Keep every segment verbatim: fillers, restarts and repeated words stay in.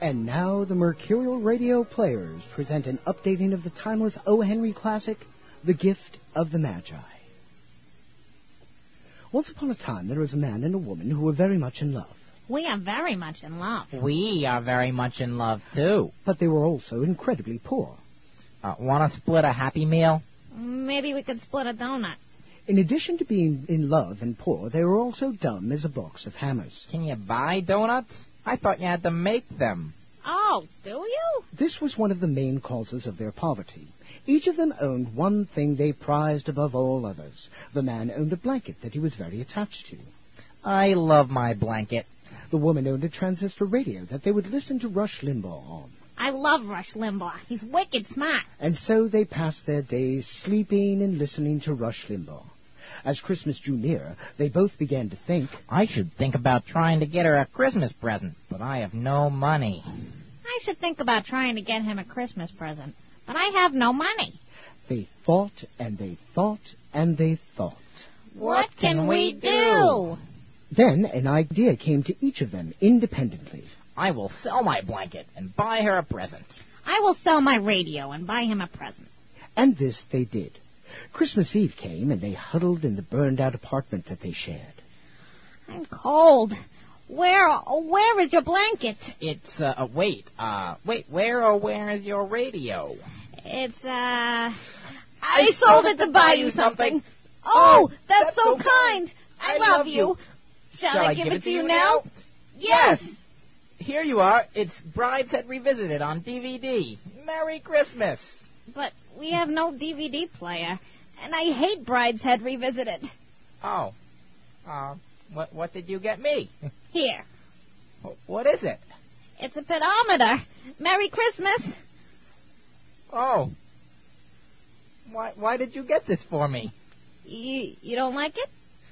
And now the Mercurial Radio Players present an updating of the timeless O. Henry classic, The Gift of the Magi. Once upon a time, there was a man and a woman who were very much in love. We are very much in love. We are very much in love, too. But they were also incredibly poor. Uh, want to split a Happy Meal? Maybe we could split a donut. In addition to being in love and poor, they were also dumb as a box of hammers. Can you buy donuts? I thought you had to make them. Oh, do you? This was one of the main causes of their poverty. Each of them owned one thing they prized above all others. The man owned a blanket that he was very attached to. I love my blanket. The woman owned a transistor radio that they would listen to Rush Limbaugh on. I love Rush Limbaugh. He's wicked smart. And so they passed their days sleeping and listening to Rush Limbaugh. As Christmas drew near, they both began to think, I should think about trying to get her a Christmas present, but I have no money. I should think about trying to get him a Christmas present, but I have no money. They thought and they thought and they thought. What can we do? Then an idea came to each of them independently. I will sell my blanket and buy her a present. I will sell my radio and buy him a present. And this they did. Christmas Eve came, and they huddled in the burned-out apartment that they shared. I'm cold. Where, where is your blanket? It's, uh, uh, wait, uh, wait, where or where is your radio? It's, uh... I, I sold it to buy you something. Oh, that's, that's so so kind. kind. I, I love, love you. you. Shall, Shall I give it to you now? Yes. Here you are. It's Brideshead Revisited on D V D. Merry Christmas. But we have no D V D player, and I hate Brideshead Revisited. Oh. Uh, what, what did you get me? Here. What is it? It's a pedometer. Merry Christmas. Oh. Why, why did you get this for me? You, you don't like it?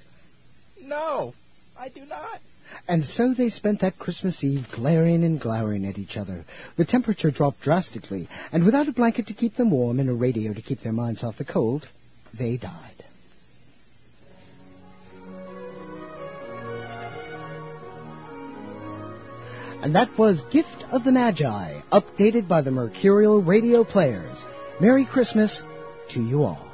No, I do not. And so they spent that Christmas Eve glaring and glowering at each other. The temperature dropped drastically, and without a blanket to keep them warm and a radio to keep their minds off the cold, they died. And that was Gift of the Magi, updated by the Mercurial Radio Players. Merry Christmas to you all.